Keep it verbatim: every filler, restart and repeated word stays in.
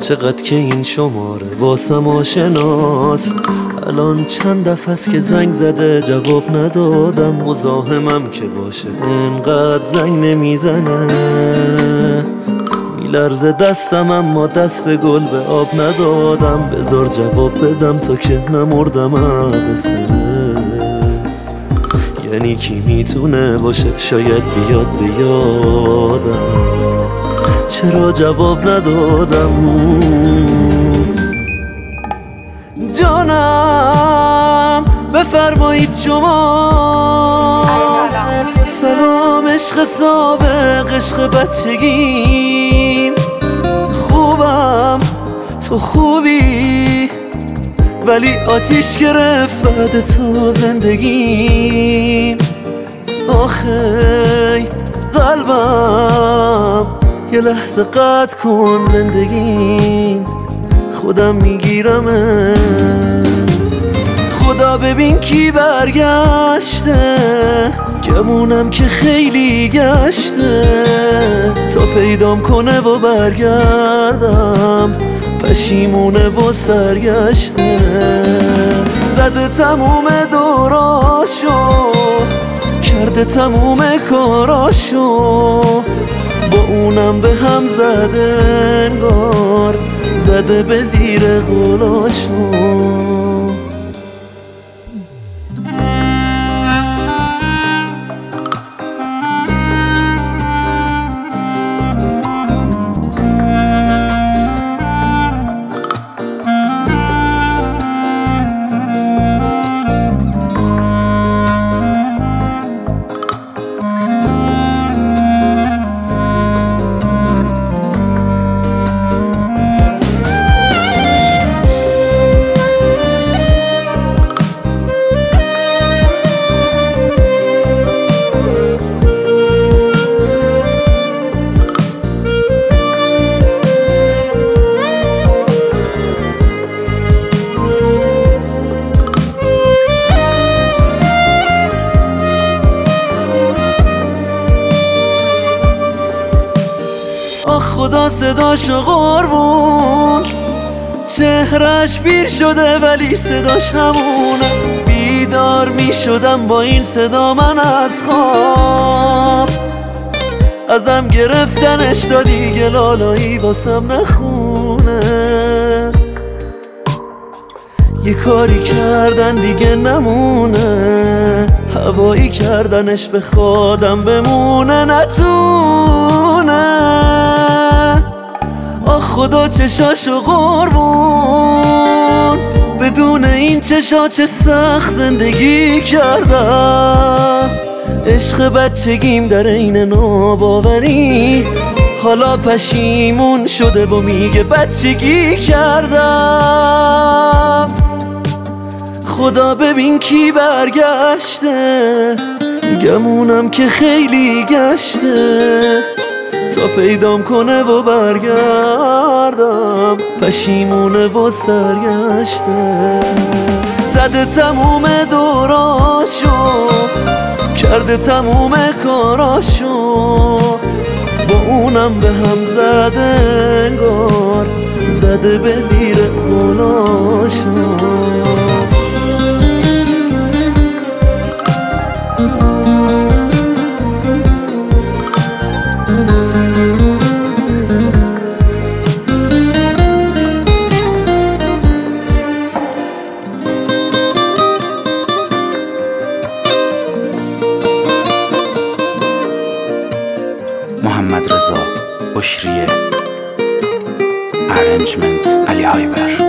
چقدر که این شماره واسم آشناست. الان چند دفعه است که زنگ زده جواب ندادم. مزاحمم که باشه اینقدر زنگ نمیزنه. میلرزه دستم اما دست گل به آب ندادم. بذار جواب بدم تا که نمردم از استرس. یعنی کی میتونه باشه شاید بیاد بیادم. چرا جواب ندادم؟ جانم بفرمایید شما. سلام عشق سابق، عشق بچگیم. خوبم تو خوبی، ولی آتیش گرفت بعد تو زندگیم. آخی قلبم یه لحظه قطع کن زندگیم. خودم میگیرمه. خدا ببین کی برگشته. گمونم که خیلی گشته تا پیدام کنه و برگردم. پشیمونه و سرگشته. زده تموم دوراشو، کرده تموم کاراشو. با اونم به هم زده انگار، زده به زیر غلاشو. آخ خدا صداشو قربون. چهرش پیر شده ولی صداش همونه. بیدار می شدم با این صدا من از خواب. ازم گرفتنش دادی گلالایی واسم نخونه. یه کاری کردن دیگه نمونه. هوایی کردنش به خودم بمونه نتونه. آخ خدا چشاشو قربون. بدون این چشا چه سخت زندگی کردم. عشق بچگیم در این ناباوری حالا پشیمون شده و میگه بچگی کردم. خدا ببین کی برگشته. گمونم که خیلی گشته تا پیدام کنه و برگردم. پشیمونه و سرگشته. زده تموم دوراشو، کرده تموم کاراشو. با اونم به هم زده انگار، زده به زیر غلاشو. محمد رضا بشریه. ارنجمنت علی هایبر.